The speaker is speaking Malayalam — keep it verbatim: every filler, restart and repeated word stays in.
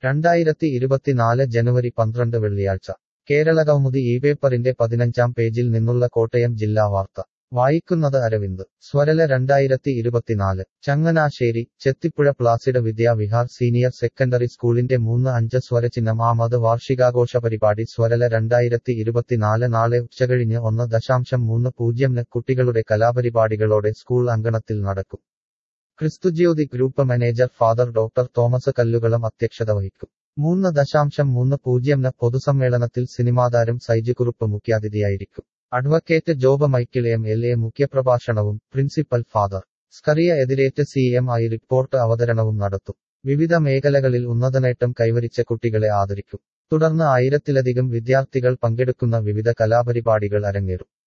രണ്ടായിരത്തി ഇരുപത്തിനാല് ജനുവരി പന്ത്രണ്ട് വെള്ളിയാഴ്ച കേരളകൗമുദി ഈ പേപ്പറിന്റെ പതിനഞ്ചാം പേജിൽ നിന്നുള്ള കോട്ടയം ജില്ലാ വാർത്ത വായിക്കുന്നത് അരവിന്ദ് സ്വരല രണ്ടായിരത്തി ഇരുപത്തിനാല് ചങ്ങനാശ്ശേരി ചെത്തിപ്പുഴ പ്ലാസിഡ് വിദ്യാ വിഹാർ സീനിയർ സെക്കൻഡറി സ്കൂളിന്റെ മൂന്ന് അഞ്ച് സ്വരചിഹ്നം ആമത് വാർഷികാഘോഷ പരിപാടി സ്വരല രണ്ടായിരത്തി ഇരുപത്തിനാല് നാളെ ഉച്ചകഴിഞ്ഞ് ഒന്ന് ദശാംശം മൂന്ന് പൂജ്യംന് കുട്ടികളുടെ കലാപരിപാടികളോടെ സ്കൂൾ അങ്കണത്തിൽ നടക്കും Christujyothi group manager father doctor Thomas Kallukalam അധ്യക്ഷത വഹിക്കും മൂന്ന് ദശാംശം മൂന്ന് പൂജ്യംന് പൊതുസമ്മേളനത്തിൽ സിനിമാതാരം സൈജുകുറുപ്പ് മുഖ്യാതിഥിയായിരിക്കും advocate Job Michael M L A മുഖ്യപ്രഭാഷണവും പ്രിൻസിപ്പൽ ഫാദർ സ്കറിയ എതിരേറ്റ് സി എം ഐ റിപ്പോർട്ട് അവതരണവും നടത്തും വിവിധ മേഖലകളിൽ ഉന്നതനേട്ടം കൈവരിച്ച കുട്ടികളെ ആദരിക്കും തുടർന്ന് ആയിരത്തിലധികം വിദ്യാർത്ഥികൾ പങ്കെടുക്കുന്ന വിവിധ കലാപരിപാടികൾ അരങ്ങേറും